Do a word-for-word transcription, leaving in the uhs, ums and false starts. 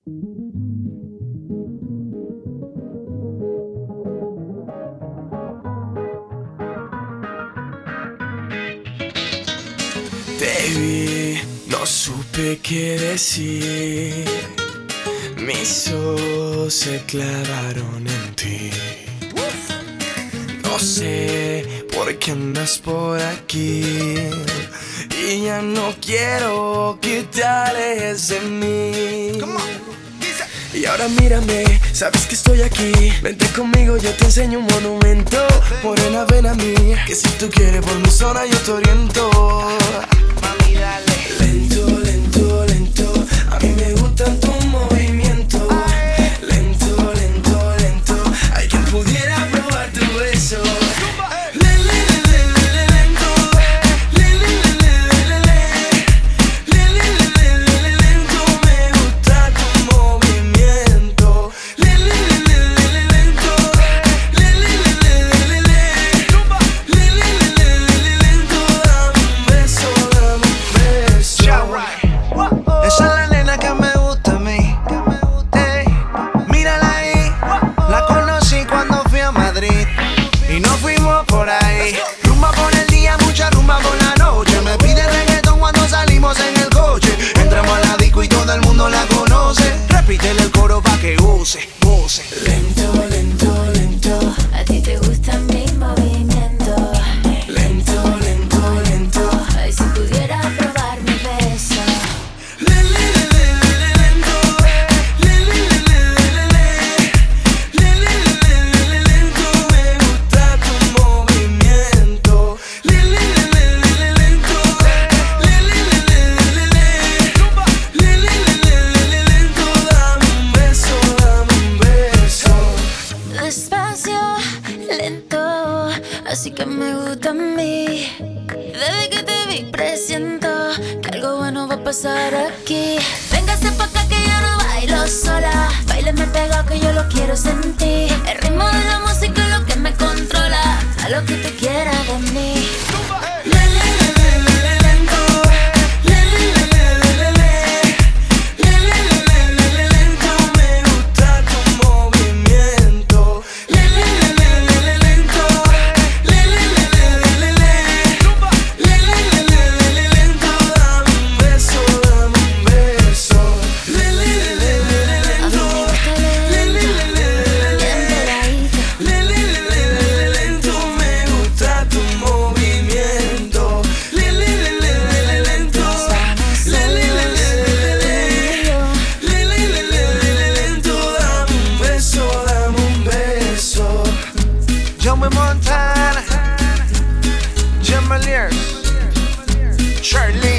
Te vi, no supe qué decir. Mis ojos se clavaron en ti. No sé por qué andas por aquí y ya no quiero que te alejes de mí. Y ahora mírame, sabes que estoy aquí. Vente conmigo, yo te enseño un monumento. Morena, ven a mí, que si tú quieres por mi zona yo te oriento. Mami, dale. Lento, lento, lento, a mí me gustan tus movimientos. Lento, lento, lento, hay quien pudiera probar tu beso. Y nos fuimos por ahí. Rumba por el día, mucha rumba por la noche. Me pide reggaetón cuando salimos en el coche. Entramos a la disco y todo el mundo la conoce. Repítele el coro pa' que use, use. Lento, lento, lento, a ti te gustan mis movimientos. lento, lento, lento. Ay, si pudiera probar mi beso. Despacio, lento, así que me gusta a mí. Desde que te vi presiento que algo bueno va a pasar aquí. Véngase pa' acá que yo no bailo sola. Báileme pegado que yo lo quiero sentir. El ritmo de la música es lo que me controla. A lo que tú quieras de mí. Montana, Jim Meliers, Charlie.